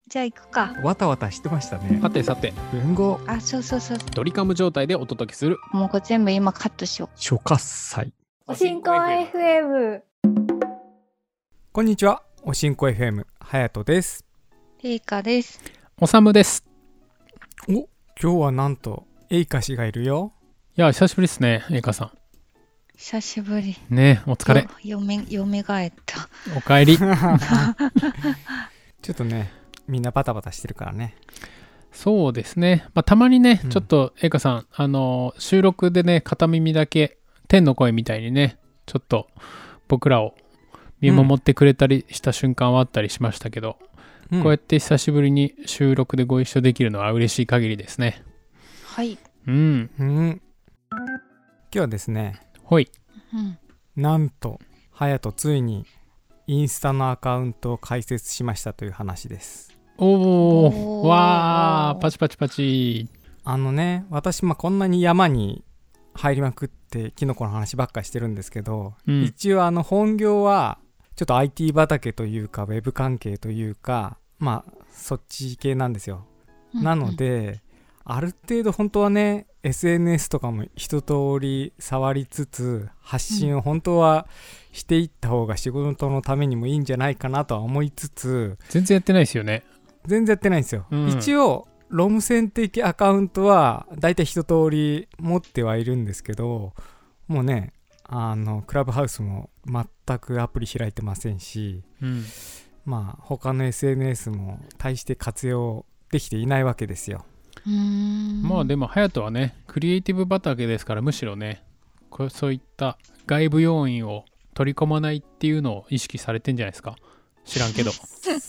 じゃあ行くか。 わたわたしてましたね。 さてさて、 文豪あ、そうそうそう。 ドリカム状態でお届けするもうこれ全部今カットしよ初喝祭。 う。おしんこ FM。 こんにちは。おしんこ FM はやとです。 ていかです。 おさむです。 今日はなんとエイカ氏がいるよ。 いや久しぶりですね、エイカさん。 久しぶり。 ね、お疲れ。 よみがえった。 おかえり。 ちょっとね、みんなバタバタしてるからね。 そうですね。たまにね、 うんちょっとエイカさん、収録でね、片耳だけ天の声みたいにね、ちょっと僕らを見守ってくれたりした瞬間はあったりしましたけど、 うんこうやって久しぶりに収録でご一緒できるのは嬉しい限りですね。 はい。 うん。 今日はですね、 ほい。 うん。 なんとはやとついにインスタのアカウントを開設しましたという話です。 おー、 おーわー、パチパチパチ。 私こんなに山に入りまくってキノコの話ばっかりしてるんですけど、 うん一応本業はちょっと IT 畑というかウェブ関係というかそっち系なんですよ。なのである程度本当はね SNS とかも一通り触りつつ発信を本当はしていった方が仕事のためにもいいんじゃないかなとは思いつつ、 全然やってないですよね。 全然やってないんですよ、 うん一応ロム線的アカウントはだいたい一通り持ってはいるんですけど、もうねクラブハウスも全くアプリ開いてませんし、 うん。 他の SNS も大して活用できていないわけですよ。 でも隼人はねクリエイティブ畑ですから、むしろねそういった外部要因を取り込まないっていうのを意識されてんじゃないですか。知らんけど。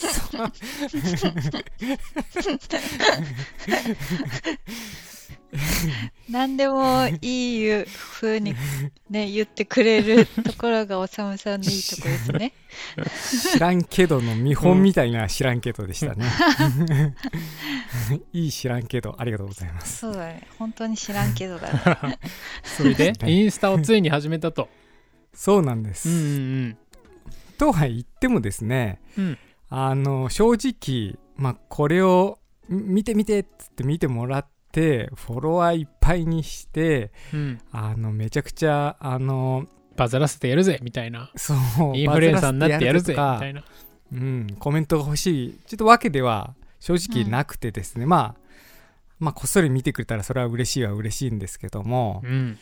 何でもいい風にね言ってくれるところがおさむさんのいいところですね。 知らんけどの見本みたいな知らんけどでしたね。いい知らんけどありがとうございます。 そうだね。本当に知らんけどだね。 それでインスタをついに始めたと。 そうなんです、 うんとは言ってもですね、 うん正直これを見てっつって見てもらってフォロワーいっぱいにしてうん。 めちゃくちゃバズらせてやるぜみたいな。 そうインフルエンサーになってやるぜみバズらせてたいな。 コメントが欲しいちょっとわけでは正直なくてですね、こっそり見てくれたらそれは嬉しいんですけども、 うん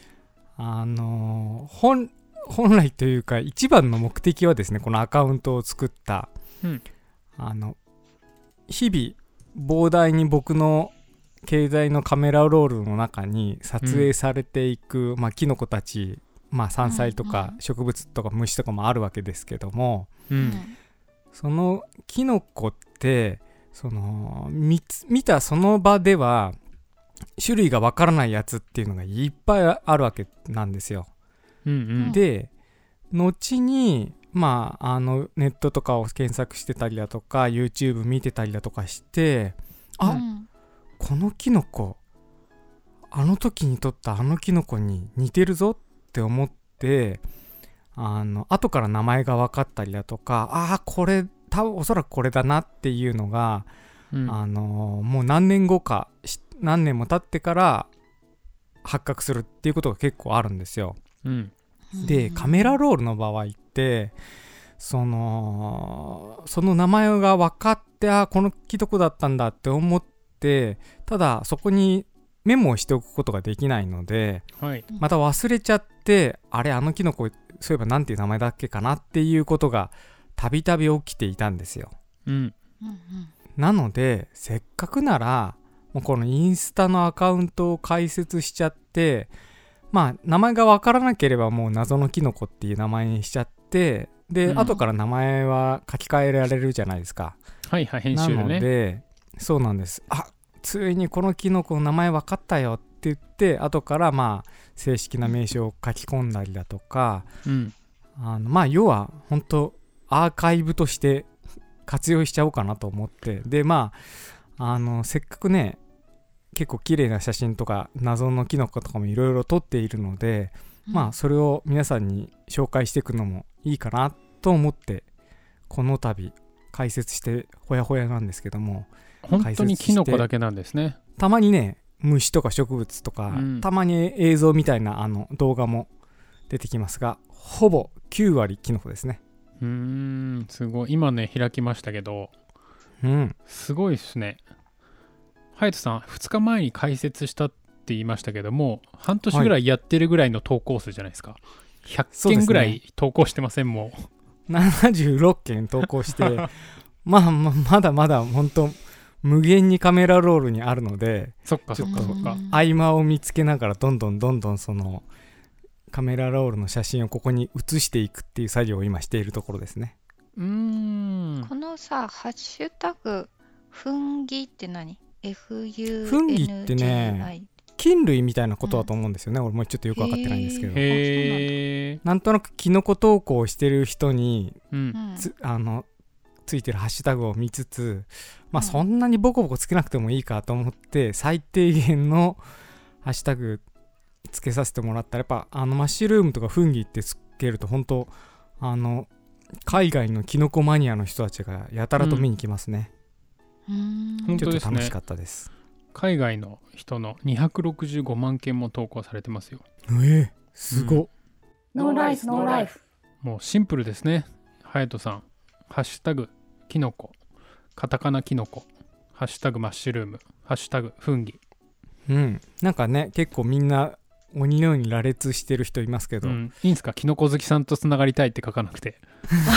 本来というか一番の目的はですね、このアカウントを作った、 うん日々膨大に僕の携帯のカメラロールの中に撮影されていく、キノコたち、山菜とか植物とか虫とかもあるわけですけども、そのキノコって見たその場では種類がわからないやつっていうのがいっぱいあるわけなんですよ。で後にネットとかを検索してたりだとか YouTube 見てたりだとかしてこのキノコあの時に撮ったあのキノコに似てるぞって思って後から名前が分かったりだとか、これおそらくこれだなっていうのが、もう何年後か何年も経ってから発覚するっていうことが結構あるんですよ。でカメラロールの場合ってその名前が分かってこのキノコだったんだって思って、ただそこにメモをしておくことができないので、また忘れちゃってあのキノコそういえばなんていう名前だっけかなっていうことがたびたび起きていたんですよ。なのでせっかくならもうこのインスタのアカウントを開設しちゃって、名前が分からなければもう謎のキノコっていう名前にしちゃってで、後から名前は書き換えられるじゃないですか。 編集でね。 なのでそうなんです。ついにこのキノコの名前分かったよって言って後から正式な名称を書き込んだりだとか、要は本当アーカイブとして活用しちゃおうかなと思って、でせっかくね結構綺麗な写真とか謎のキノコとかもいろいろ撮っているので、それを皆さんに紹介していくのもいいかなと思ってこの度解説してほやほやなんですけども、 本当にキノコだけなんですね。 たまにね虫とか植物とか、たまに映像みたいな動画も出てきますが、ほぼ9割キノコですね。 すごい。今ね開きましたけど、すごいですね。ハヤトさん2日前に解説したって言いましたけども、半年ぐらいやってるぐらいの投稿数じゃないですか。100件ぐらい投稿してません？もう76件投稿してまだまだ本当無限にカメラロールにあるので、 そっかそっかそっか。 合間を見つけながらどんどんそのカメラロールの写真をここに写していくっていう作業を今しているところですね。 このさ、ハッシュタグフンギって何？ FUNGI。 フンギってね、菌類みたいなことだと思うんですよね。俺もちょっとよく分かってないんですけど、なんとなくキノコ投稿してる人に、ついてるハッシュタグを見つつ、そんなにボコボコつけなくてもいいかと思って、最低限のハッシュタグつけさせてもらったら、やっぱマッシュルームとかフンギってつけると本当海外のキノコマニアの人たちがやたらと見に来ますね。ちょっと楽しかったです。 海外の人の265万件も投稿されてますよ。 すご。 ノーライフノーライフ。 もうシンプルですね。ハヤトさん、ハッシュタグキノコ、カタカナキノコ、ハッシュタグマッシュルーム、ハッシュタグフンギ。 なんかね、結構みんな鬼のように羅列してる人いますけど、いいんすか？キノコ好きさんとつながりたいって書かなくて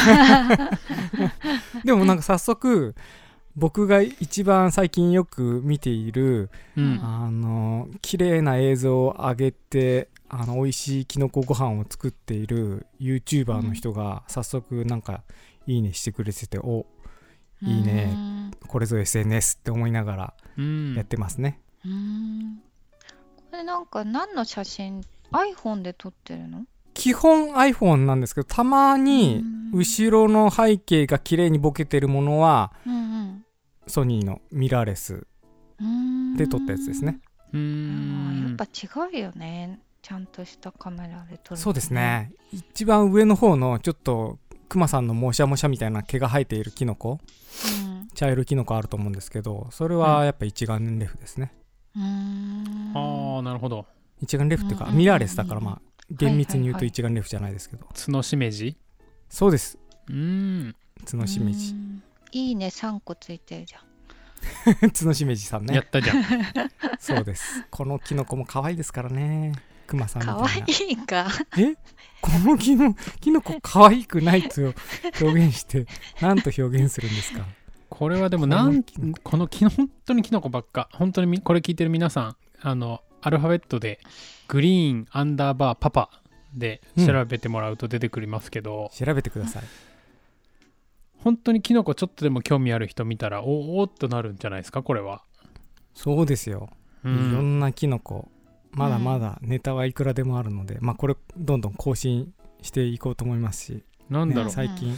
でもなんか早速僕が一番最近よく見ている、綺麗な映像を上げて美味しいキノコご飯を作っている YouTuber の人が早速なんかいいねしてくれてて、いいね、これぞ SNS って思いながらやってますね。 これなんか何の写真？ iPhone で撮ってるの？ 基本 iPhone なんですけど、たまに後ろの背景が綺麗にボケてるものは、ソニーのミラーレスで撮ったやつですね。 やっぱ違うよね、ちゃんとしたカメラで撮る、 そうですね。一番上の方のちょっとクマさんのモシャモシャみたいな毛が生えているキノコ、茶色いキノコあると思うんですけど、それはやっぱ一眼レフですね。 なるほど。 一眼レフっていうかミラーレスだから、厳密に言うと一眼レフじゃないですけど、 角しめじ。 そうです。角しめじ。 いいね、3個ついてるじゃん角しめじさんね。 やったじゃんそうです。このキノコも可愛いですからね。クマさんみたいな。 可愛いかこのキノコ可愛くないと表現して何と表現するんですか？ これはでもこの本当にキノコばっか。本当にこれ聞いてる皆さん、アルファベットでグリーンアンダーバーパパで調べてもらうと出てくりますけど、 調べてください。 本当にキノコちょっとでも興味ある人見たらおーっとなるんじゃないですか、これは。 そうですよ、いろんなキノコ、まだまだネタはいくらでもあるので、これどんどん更新していこうと思いますし、 なんだろう、 最近、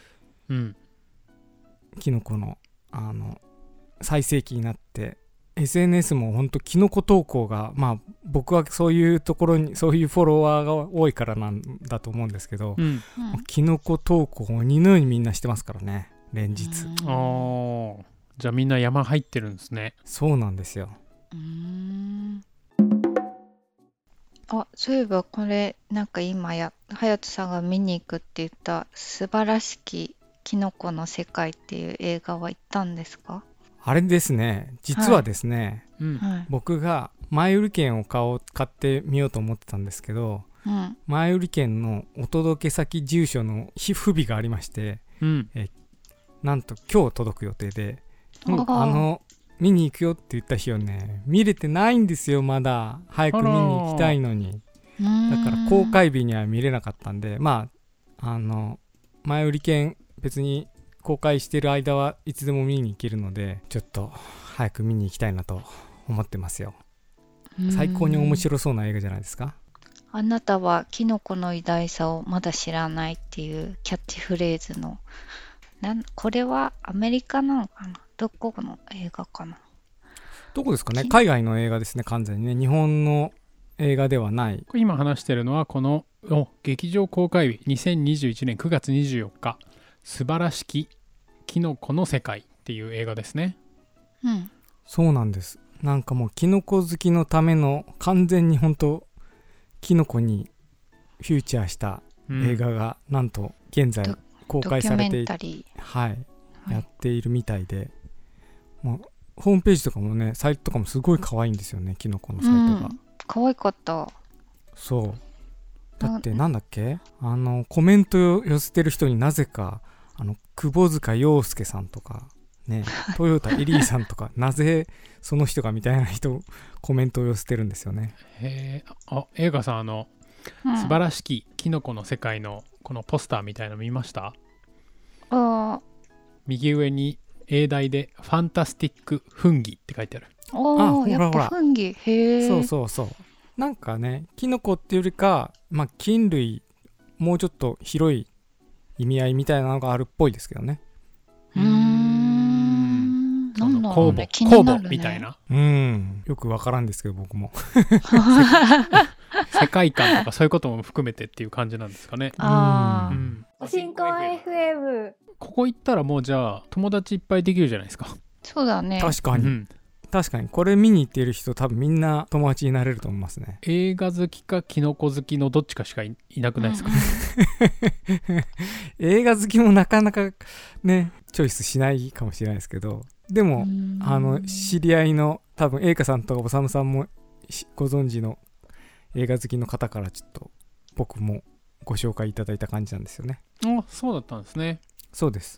キノコの最盛期になって SNS も本当キノコ投稿が、僕はそういうところにそういうフォロワーが多いからなんだと思うんですけど、キノコ投稿を鬼のようにみんなしてますからね、連日。 じゃあみんな山入ってるんですね。 そうなんですよ。 そういえばこれなんか今隼人さんが見に行くって言った素晴らしきキノコの世界っていう映画は行ったんですか？ あれですね、実はですね、僕が前売り券を買ってみようと思ってたんですけど、前売り券のお届け先住所の不備がありまして、なんと今日届く予定で、見に行くよって言った日をね、見れてないんですよ。まだ早く見に行きたいのに。だから公開日には見れなかったんで、前売り券別に公開してる間はいつでも見に行けるので、ちょっと早く見に行きたいなと思ってますよ。最高に面白そうな映画じゃないですか。 あなたはキノコの偉大さをまだ知らないっていうキャッチフレーズのこれはアメリカなのかな、どこの映画かな。 どこですかね。海外の映画ですね、完全にね。日本の映画ではない。 今話してるのはこの劇場公開日2021年9月24日素晴らしきキノコの世界っていう映画ですね。 うん。 そうなんです。なんかもうキノコ好きのための完全に本当キノコにフューチャーした映画がなんと現在公開されていて、はい、やっているみたいで、もうホームページとかもね、サイトとかもすごい可愛いんですよね、キノコのサイトが。 可愛かった。 そう。だってなんだっけ、コメントを寄せてる人になぜか窪塚洋介さんとかね、トヨタエリーさんとかなぜその人がみたいな人コメントを寄せてるんですよね。 へえ。映画さん素晴らしきキノコの世界のこのポスターみたいなの見ました？右上に英題でファンタスティックフンギって書いてある。 やっぱフンギ。へえ。 そうそうそう。なんかね、キノコっていうよりか、まあ菌類、もうちょっと広い意味合いみたいなのがあるっぽいですけどね。 なんだろうね、気酵になるね。 母みたいな。 よくわからんですけど僕も。 世界観とかそういうことも含めてっていう感じなんですかね。 おしんこ FM。 ここ行ったらもうじゃあ友達いっぱいできるじゃないですか。 そうだね。 確かに。確かにこれ見に行っている人多分みんな友達になれると思いますね。 映画好きかキノコ好きのどっちかしか いなくないですか？ 映画好きもなかなかねチョイスしないかもしれないですけど、でも知り合いの多分栄華さんとかおさむさんもご存知の映画好きの方からちょっと僕もご紹介いただいた感じなんですよね。 あ、そうだったんですね。 そうです。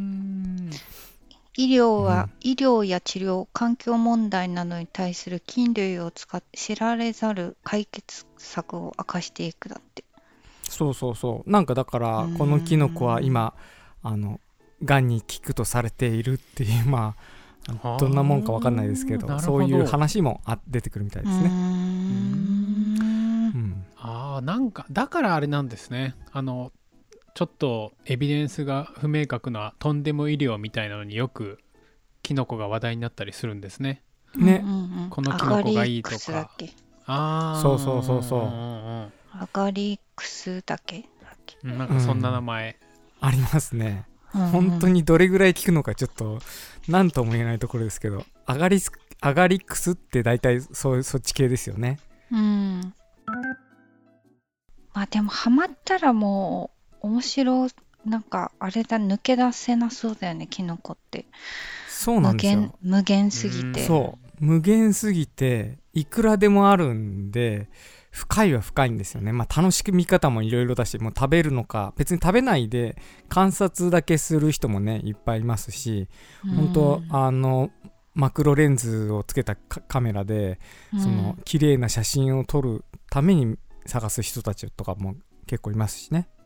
医療は、医療や治療、環境問題などに対する菌類を使って知られざる解決策を明かしていくだって。 そうそうそう。なんかだからこのキノコは今がんに効くとされているっていう、まあどんなもんか分かんないですけど、そういう話も出てくるみたいですね。 なんかだからあれなんですね。ちょっとエビデンスが不明確なとんでも医療みたいなのによくキノコが話題になったりするんですね。 ね、 このキノコがいいとか。 そうそうそうそう。 アガリクスだけ。 なんかそんな名前、 ありますね。本当にどれぐらい効くのかちょっと何とも言えないところですけど、アガリクスって大体そっち系ですよね。 まあでもハマったらもう面白、なんかあれだ、抜け出せなそうだよね、キノコって。 そうなんですよ。 無限すぎて。 無限すぎていくらでもあるんで、深いは深いんですよね。まあ楽しみ方もいろいろだし、もう食べるのか別に食べないで観察だけする人もねいっぱいいますし、本当マクロレンズをつけたカメラでその綺麗な写真を撮るために探す人たちとかも結構いますしね。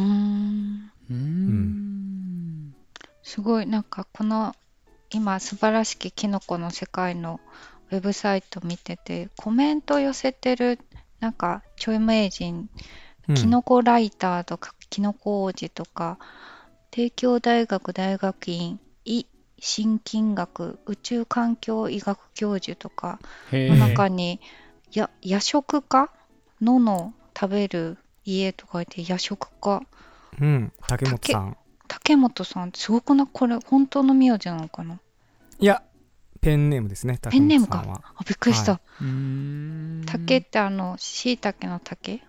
すごい、なんかこの今素晴らしきキノコの世界のウェブサイト見てて、コメント寄せてるなんか著名人、キノコライターとかキノコ王子とか、帝京大学大学院心筋学宇宙環境医学教授とかの中に夜食家の食べる家とかいて、夜食家、 竹本さん。 竹本さんってすごくない？これ本当の名字なのかな？ いやペンネームですね。 ペンネームか。びっくりした。竹ってしいたけの竹？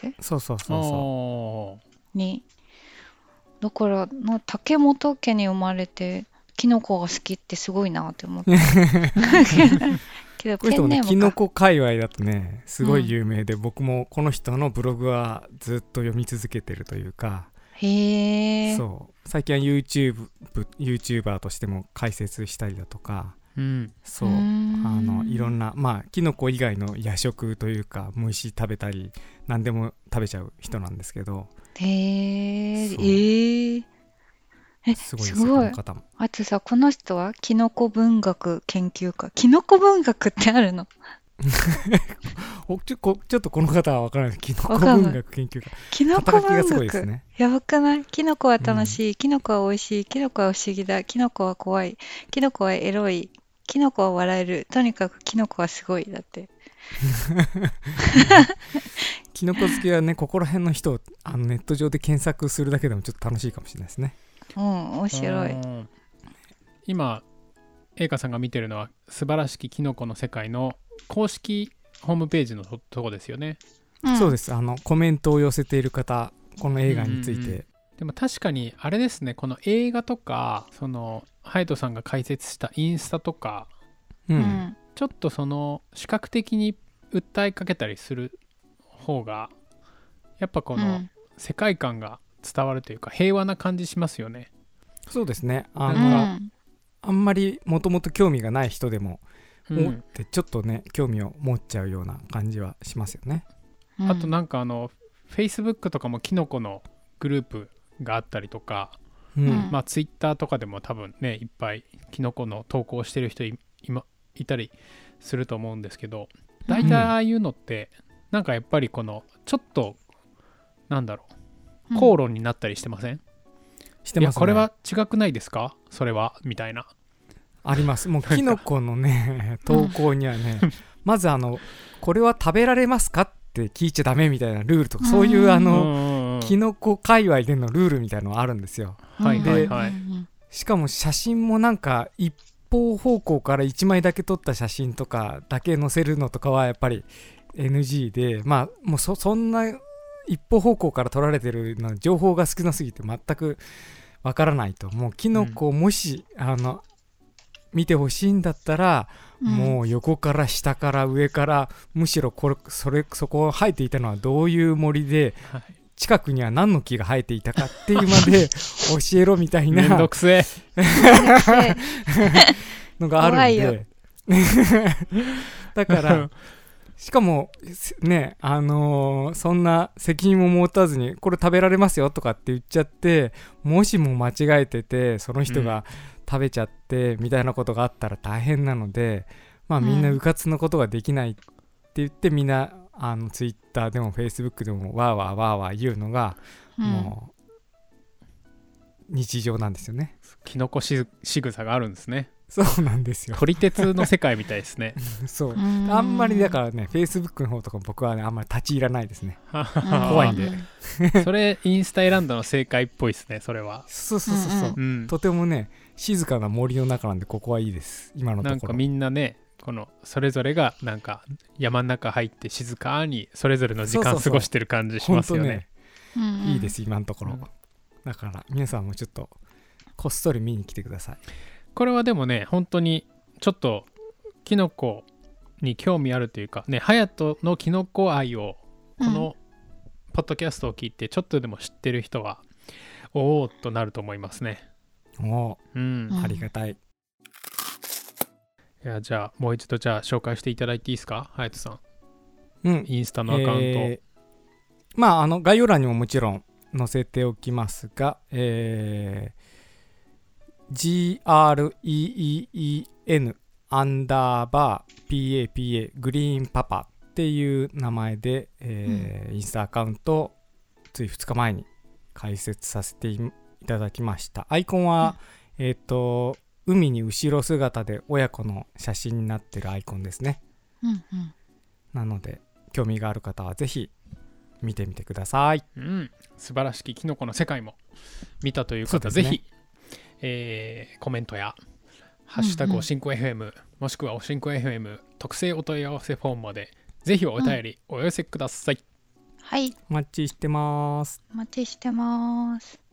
そうに、だから竹本家に生まれてキノコが好きってすごいなって思って。けどこの人もね、キノコ界隈だとねすごい有名で、僕もこの人のブログはずっと読み続けてるというか。そう最近は YouTuber としても解説したりだとか、そういろんなまあキノコ以外の夜食というか虫食べたり何でも食べちゃう人なんですけど。 すごいですよ、この方も。あとさ、この人はキノコ文学研究家。キノコ文学ってあるの？ ちょっとこの方は分からない。キノコ文学研究家。 キノコ文学がすごいですね。 やばくない？キノコは楽しい、キノコは美味しい、キノコは不思議だ、キノコは怖い、キノコはエロい、キノコは笑える、とにかくキノコはすごいだって。 キノコ好きはね、ここら辺の人をネット上で検索するだけでもちょっと楽しいかもしれないですね。 面白い。 今栄華さんが見てるのは素晴らしきキノコの世界の公式ホームページのとこですよね。 そうです。コメントを寄せている方、この映画について、 でも確かにあれですね、この映画とかそのハヤトさんが解説したインスタとか、ちょっとその視覚的に訴えかけたりする方がやっぱこの世界観が伝わるというか平和な感じしますよね。 そうですね。あんまりもともと興味がない人でも、おってちょっとね興味を持っちゃうような感じはしますよね。 あとなんかFacebook とかもキノコのグループがあったりとか、まあ Twitter とかでも多分ねいっぱいキノコの投稿してる人いたりすると思うんですけど、大体ああいうのってなんかやっぱりこのちょっとなんだろう口論になったりしてません？ してますね。 いやこれは違くないですかそれはみたいなあります。もうキノコのね投稿にはねまずこれは食べられますかって聞いちゃダメみたいなルールとか、そういうキノコ界隈でのルールみたいなのがあるんですよ。で、しかも写真もなんか一方方向から1枚だけ撮った写真とかだけ載せるのとかはやっぱり NG で、まあもうそんな一方方向から撮られてるの情報が少なすぎて全くわからないと。もうキノコをもし、見てほしいんだったら、もう横から下から上からむしろそこ生えていたのはどういう森で、近くには何の木が生えていたかっていうまで教えろみたいなめんどくせえのがあるんでだからしかもねそんな責任も持たずにこれ食べられますよとかって言っちゃって、もしも間違えててその人が食べちゃってみたいなことがあったら大変なので、まあみんなうかつなことができないって言ってみんなツイッターでもフェイスブックでもわーわーわーわー言うのが、もう日常なんですよね。 キノコしぐさがあるんですね。 そうなんですよ。 撮り鉄の世界みたいですねそうあんまりだからねフェイスブックの方とか僕はねあんまり立ち入らないですね怖いんでそれインスタ選んだの正解っぽいですね。それはそう、とてもね静かな森の中なんでここはいいです今のところ。 なんかみんなねこのそれぞれがなんか山の中入って静かにそれぞれの時間過ごしてる感じしますよね。 いいです今のところ、だから皆さんもちょっとこっそり見に来てください。 これはでもね本当にちょっとキノコに興味あるというかね、ハヤトのキノコ愛をこのポッドキャストを聞いてちょっとでも知ってる人はおおっとなると思いますね。 ありがたい。 いやじゃあもう一度紹介していただいていいですか、ハヤトさん。インスタのアカウント、 まあ概要欄にももちろん載せておきますが、GREEEN_PAPA グリーンパパっていう名前で、インスタアカウントをつい2日前に開設させていただきました。アイコンは、海に後ろ姿で親子の写真になってるアイコンですね。なので興味がある方はぜひ見てみてください。 素晴らしきキノコの世界も見たという方、ぜひコメントやハッシュタグおしんこ FM、もしくはおしんこ FM 特製お問い合わせフォームまでぜひお便りお寄せください。 はい、 お待ちしてます。 お待ちしてます。